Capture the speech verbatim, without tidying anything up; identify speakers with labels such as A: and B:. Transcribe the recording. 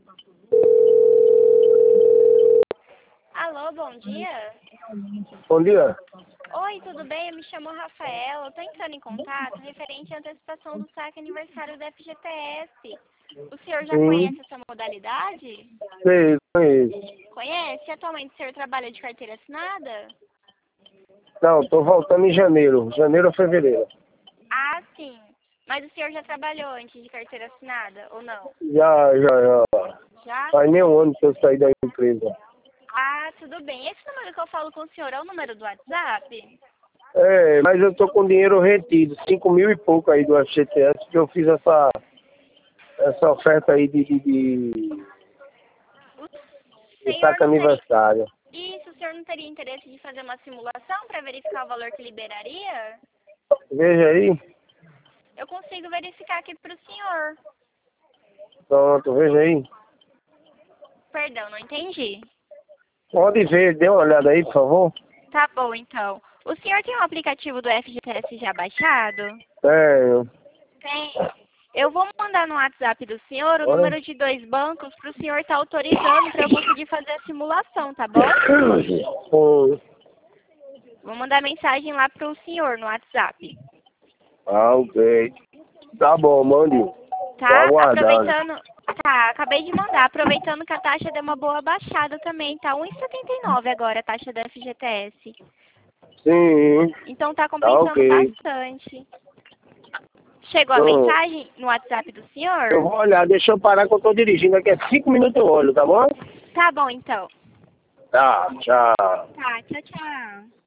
A: Alô, bom dia.
B: Bom dia.
A: Oi, tudo bem? Eu me chamo Rafaela. Eu tô entrando em contato referente à antecipação do saque aniversário do F G T S. O senhor já
B: Sim.
A: conhece essa modalidade?
B: Sei, conheço.
A: Conhece? Atualmente o senhor trabalha de carteira assinada?
B: Não, tô voltando em janeiro. Janeiro ou fevereiro.
A: Ah, sim. Mas o senhor já trabalhou antes de carteira assinada, ou não?
B: Já, já, já.
A: Já?
B: Faz nem um ano que eu saí da empresa.
A: Ah, tudo bem. Esse número que eu falo com o senhor é o número do WhatsApp?
B: É, mas eu tô com dinheiro retido. Cinco mil e pouco aí do F G T S que eu fiz essa, essa oferta aí de, de, de,
A: O
B: de
A: senhor
B: saque
A: não teria...
B: aniversário.
A: Isso, o senhor não teria interesse de fazer uma simulação para verificar o valor que liberaria?
B: Veja aí.
A: Eu consigo verificar aqui para o senhor.
B: Pronto, veja aí.
A: Perdão, não entendi.
B: Pode ver, dê uma olhada aí, por favor.
A: Tá bom, então. O senhor tem o aplicativo do F G T S já baixado?
B: Tenho.
A: Tem. Eu vou mandar no WhatsApp do senhor o
B: Oi?
A: número de dois bancos para o senhor estar autorizando para eu conseguir fazer a simulação, tá bom?
B: Oi.
A: Vou mandar mensagem lá para o senhor no WhatsApp.
B: Ah, ok. Tá bom, mande. Tô
A: Tá?
B: aguardando.
A: Aproveitando... Tá, acabei de mandar. Aproveitando que a taxa deu uma boa baixada também, tá? um e setenta e nove agora a taxa da F G T S.
B: Sim,
A: Então tá
B: tá
A: compensando
B: ok.
A: bastante. Chegou a
B: Tô.
A: mensagem no WhatsApp do senhor?
B: Eu vou olhar, deixa eu parar que eu tô dirigindo aqui. É cinco minutos eu olho, tá bom?
A: Tá bom, então.
B: Tá, tchau.
A: Tá, tchau, tchau.